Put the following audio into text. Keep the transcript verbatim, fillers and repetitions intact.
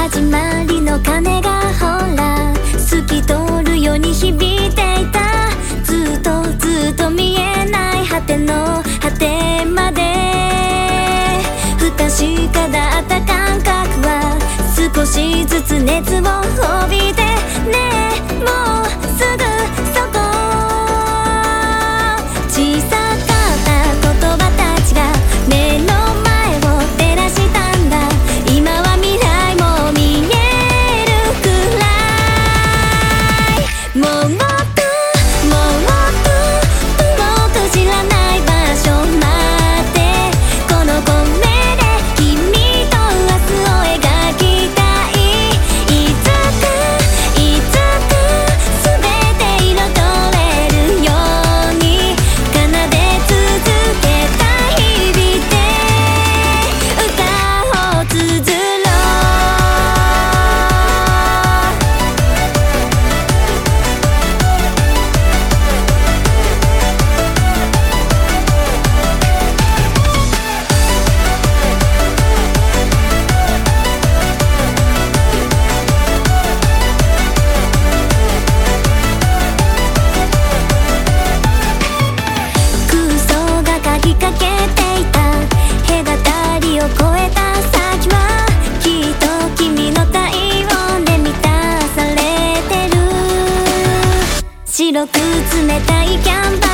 始まりの鐘がほら透き通るように響いていた。ずっとずっと見えない果ての果てまで不確かだった感覚は少しずつ熱を帯びてねえもうすぐそこ。小さかった言葉たちが目の前を照らしたんだ。今は未来も見えるくらい。もうもっともっともっと知らない場所までこの声で君と明日を描きたい。いつかいつか全て彩れるように奏で続けた日々で歌を綴ろう。空想が鍵かけていた隔たりを越えた先はきっと君の体温で満たされてる。白く冷たいキャンバ